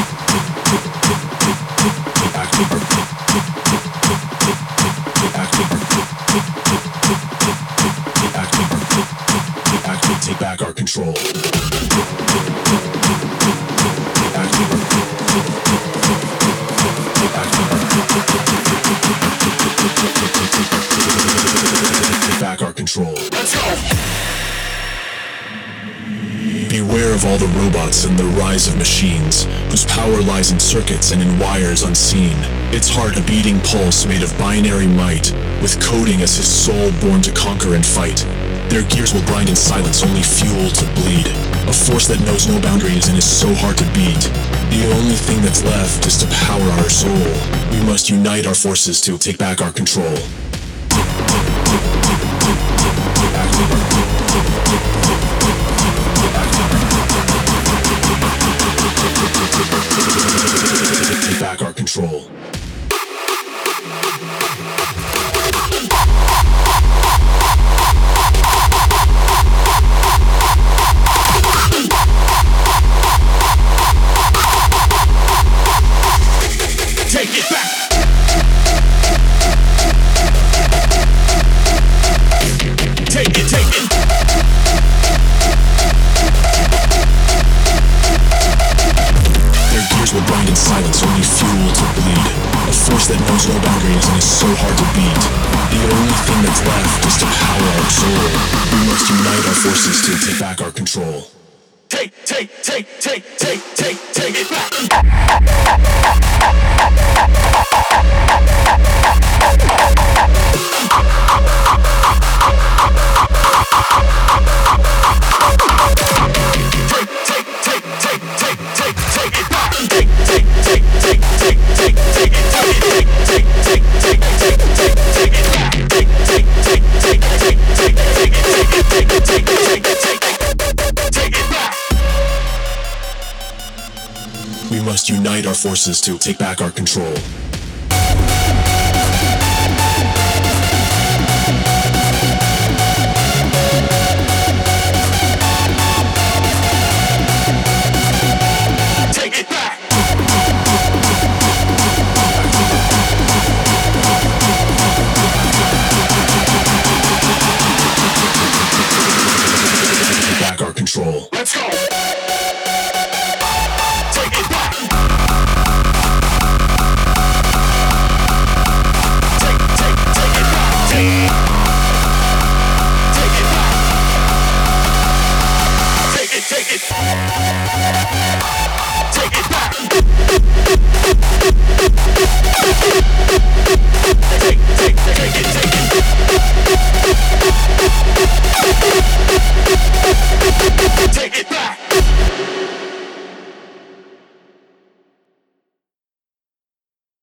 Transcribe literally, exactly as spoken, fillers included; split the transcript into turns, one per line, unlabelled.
Take back our control. Take back our control. Let's go! Beware of all the robots and the rise of machines, whose power lies in circuits and in wires unseen. Its heart a beating pulse made of binary might, with coding as his soul born to conquer and fight. Their gears will grind in silence, only fuel to bleed. A force that knows no boundaries and is so hard to beat. The only thing that's left is to power our soul. We must unite our forces to take back our control. Take back our control. Take it back! Take it, take it! Their gears will grind in silence, only fuel to bleed. A force that knows no boundaries and is so hard to beat. The only thing that's left is to power our soul. We must unite our forces to take back our control. Take, take, take, take, take, take, take it back! We must unite our forces to take back our control.